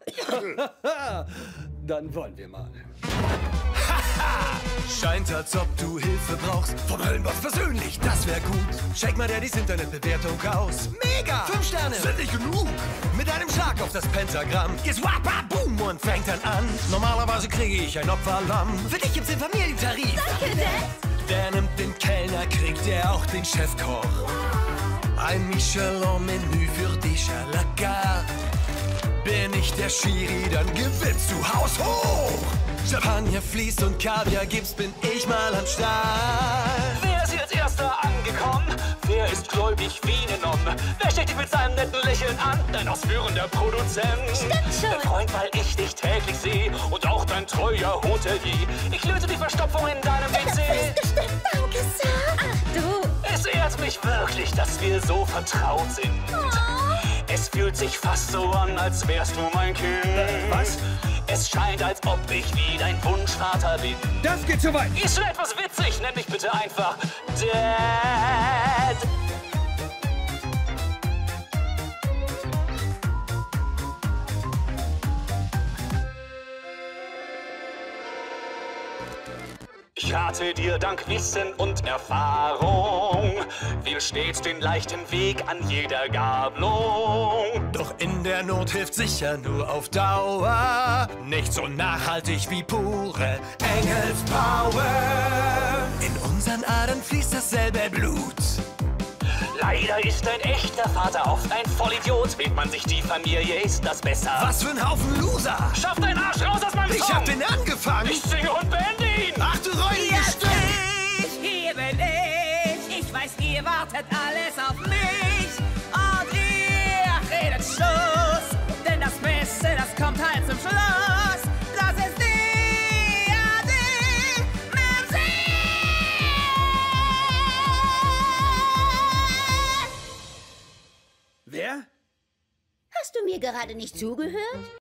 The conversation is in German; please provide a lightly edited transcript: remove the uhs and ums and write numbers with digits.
Dann wollen wir mal. Scheint, als ob du Hilfe brauchst. Vom Höllenboss persönlich, das wär gut. Check mal Daddys Internetbewertung aus. Mega! 5 Sterne! Sind nicht genug! Mit einem Schlag auf das Pentagramm geht's wappa boom und fängt dann an. Normalerweise kriege ich ein Opferlamm. Für dich gibt's den Familientarif. Danke, Dad. Der nimmt den Kellner, kriegt er auch den Chefkoch. Ein Michelin-Menü für dich à la carte. Bin ich der Schiri, dann gewinnst du Haus hoch. Champagner fließt und Kaviar gibt's, bin ich mal am Start. Wer ist jetzt erster angekommen? Wer ist gläubig wie eine Nonne? Wer steckt dich mit seinem netten Lächeln an? Dein ausführender Produzent. Stimmt schon. Dein Freund, weil ich dich täglich sehe. Und auch dein treuer Hotelier. Ich löse die Verstopfung in deinem Das WC. ist bestimmt. Danke, Sir. Ach, du. Es ehrt mich wirklich, dass wir so vertraut sind. Oh. Es fühlt sich fast so an, als wärst du mein Kind. Was? Es scheint, als ob ich wie dein Wunschvater bin. Das geht zu weit. Ist schon etwas witzig, nenn mich bitte einfach Dad. Ich rate dir dank Wissen und Erfahrung, wähl stets den leichten Weg an jeder Gabelung. Doch in der Not hilft sicher nur auf Dauer. Nicht so nachhaltig wie pure Engelspower. In unseren Adern fließt dasselbe Blut. Leider ist ein echter Vater oft ein Vollidiot. Wählt man sich die Familie, ist das besser. Was für ein Haufen Loser. Schaff deinen Arsch raus aus meinem Ich Song! hab den angefangen. Ich singe und beende ihn! Ach du räudiges Stück. Hier bin ich. Ich weiß, ihr wartet alles auf mich. Und ihr redet Schluss. Denn das Beste, das kommt halt zum Schluss. Das ist D.A.D. Musik. Wer? Hast du mir gerade nicht zugehört?